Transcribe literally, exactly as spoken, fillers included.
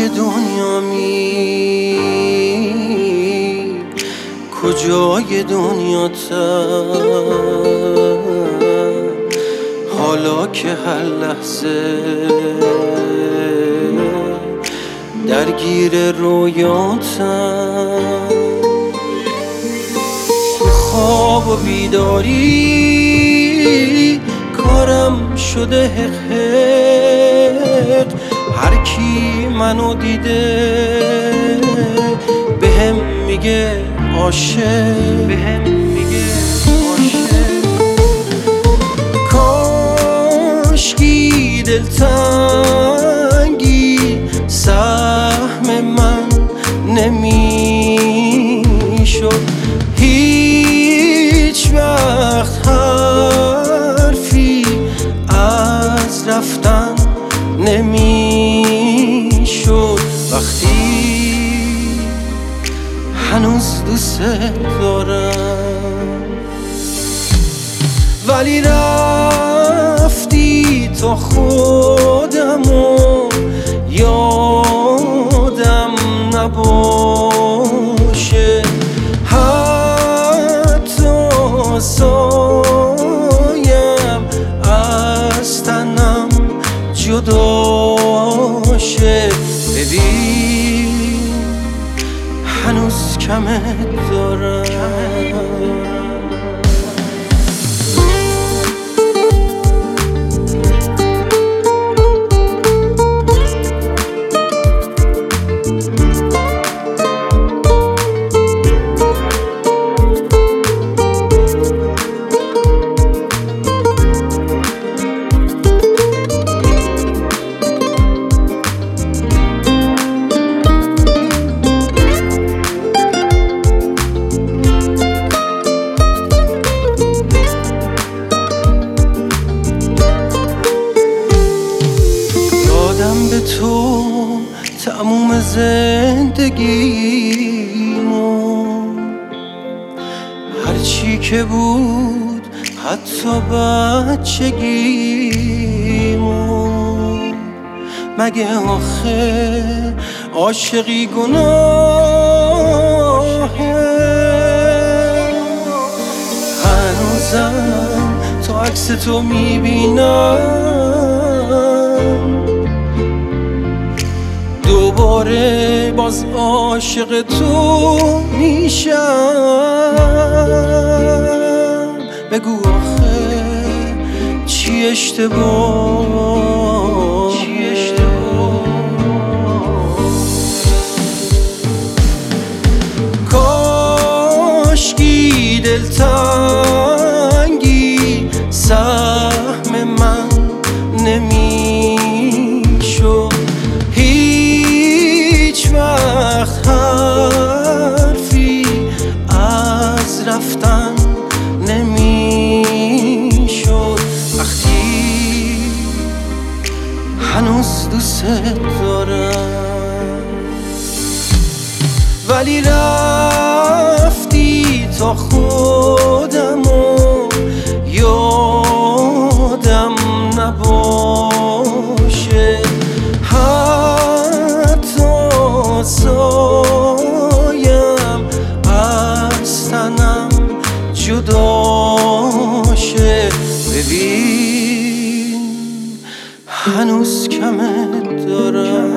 کجای دنیامی، کجای دنیاتم، حالا که هر لحظه درگیر رویاتم، تو خواب و بیداری کارم شده حق حق. هر کی منو دیده بهم میگه عاشق، بهم میگه عاشق. کاشکی دلتنگی سهم من نمیشد، هیچ وقت حرفی از رفتن نمیشد. وقتی هنوز دوست دارم ولی رفتی تا خودمو یادم نباشه، حتی سایم از تنم جدا شه. ببین هنوز کمت دارم. به تو تموم زندگیمو، هرچی که بود حتی بچگیمو. مگه آخه عاشقی گناهه؟ هنوزم تا عکس تو میبینم، دوباره باز عاشق تو میشم. بگو آخه چی اشتباه، چی اشتباه؟ کاشکی دلتنگی سهم من نمیشد، هیچ وقت حرفی از رفتن نمیشد. وقتی هنوز دوست دارم ولی رفتی تا خودمو یادم نباشه، سایم از تنم جدا شه. ببین هنوز کمت دارم.